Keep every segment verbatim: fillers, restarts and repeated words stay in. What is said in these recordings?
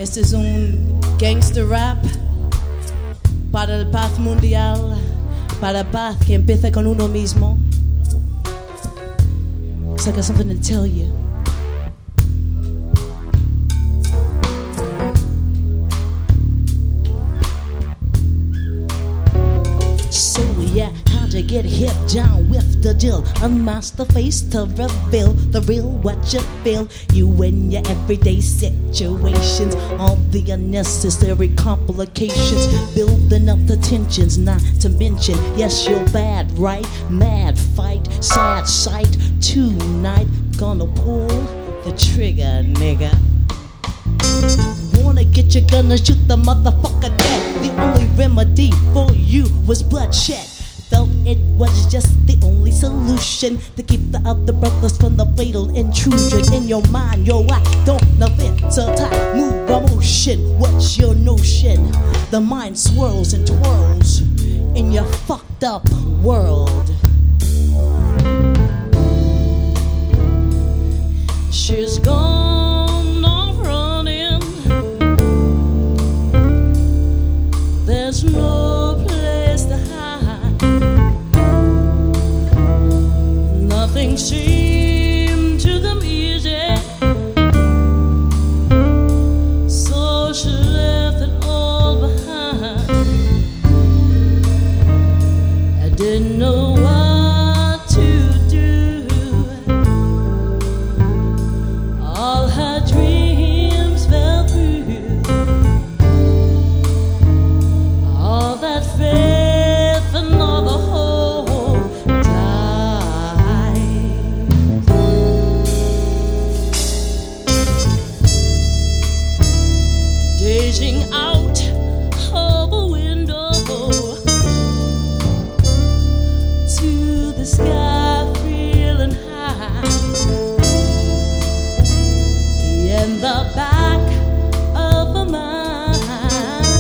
Este es un gangster rap para el paz mundial, para la paz que empieza con uno mismo. So I got something to tell you. So yeah, how'd you get hit down with the deal? Unmask the face to reveal the real what you feel. You and your everyday situations, all the unnecessary complications, building up the tensions, not to mention, yes, you're bad, right? Mad fight, sad sight, tonight, gonna pull the trigger, nigga. Wanna get your gun and shoot the motherfucker dead. The only remedy for you was bloodshed. Felt it was just the only solution to keep the other brothers from the fatal intrusion in your mind. Yo, I don't know it's a tight move a motion. What's your notion? The mind swirls and twirls in your fucked up world. She's gone off running. There's no place to hide. Nothing seemed to come easy, so she left it all behind. I didn't know what to do. All her dreams fell through. All that faith and all the hope died. Gazing out of a window to the sky, feeling high. In the back of her mind,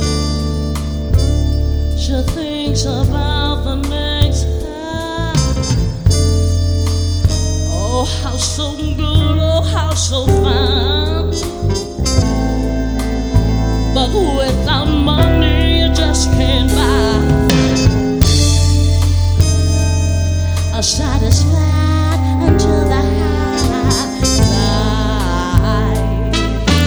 she thinks about the next time. Oh, how so good, oh, how so fine. But without money, you just can't buy a satisfied until the high tide.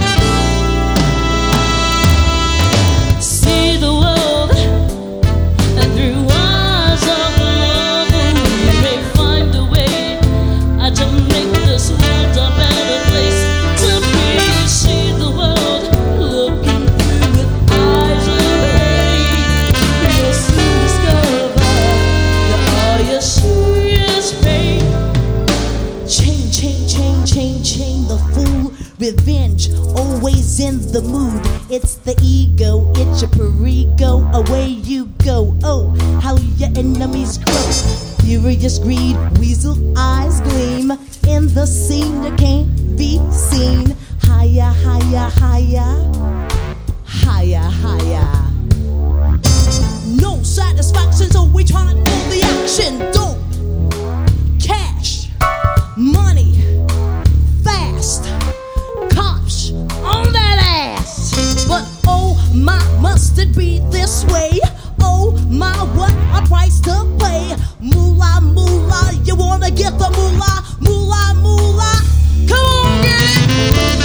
See the world and through eyes of love, we may find a way uh, to make this world a better place to be. See the world looking through with eyes of hate. You'll soon discover that all you see is pain. Chain, chain, chain, chain, chain the fool. Revenge, always in the mood. It's the ego, it's your perigo. Away you go. Oh, how your enemies grow. Furious greed, weasel eyes gleam. In the scene that can't be seen. Higher, higher, higher. Higher, higher. No satisfaction, so we try to pull the action. Dope, cash, money, fast, cops on that ass. But oh my, must it be this way? Oh my, what a price to pay. Moolah, moolah, you wanna get the moolah, moolah, moolah. Come on, get it.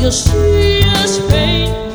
you see us pain.